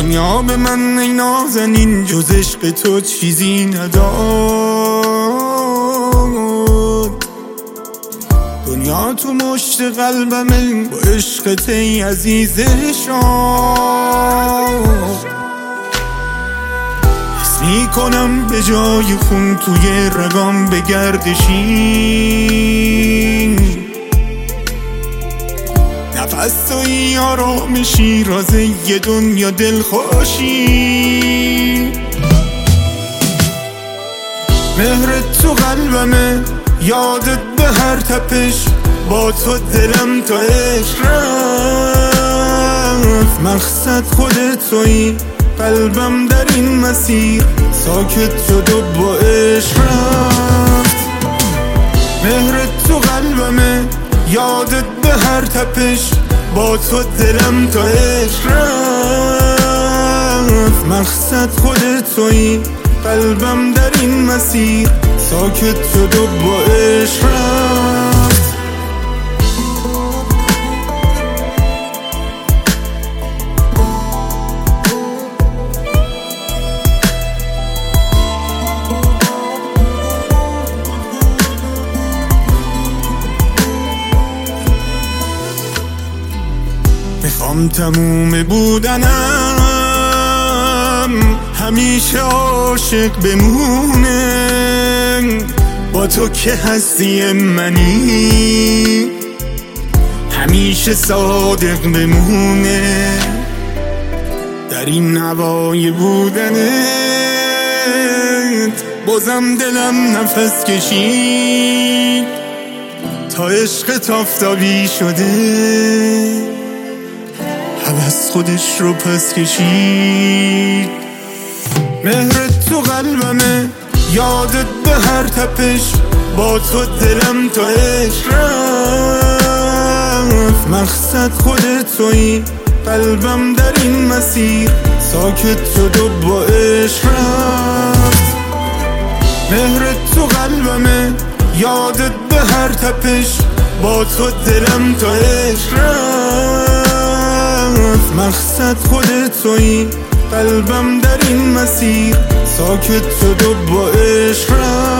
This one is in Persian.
دنیا به من ای نازنین جز عشق تو چیزی نداد. دنیا تو مشت قلبمه با عشقت ای عزیز شاه. حس میکنم به جای خون توی رگام بگردشی. نفس توی آرامشی راز یه دنیا دلخوشی. مهرت تو قلبمه یادت به هر تپش با تو دلم تا عشق رفت. مقصد خودت تویی قلبم در این مسیر ساکت شد و با عشق رفت. مهرت تو قلبمه یادت به هر تپش با تو دلم تا عشق رفت. مقصد خودت تویی قلبم در این مسیر ساکت شد و با عشق رفت. میخوام تموم بودنم همیشه عاشق بمونه. با تو که هستی منی همیشه صادق بمونه. در این هوای بودنت بازم دلم نفس کشید تا عشقت آفتابی شده هوس خودش رو پس کشید. مهرت تو قلبمه یادت به هر تپش با تو دلم تا عشق رفت. مقصد خودت تویی قلبم در این مسیر ساکت شد و با عشق رفت. مهرت تو قلبمه یادت به هر تپش با تو دلم تا عشق رفت. مقصد خودت تویی قلبم در این مسیر ساکت شد و با عشق رفت.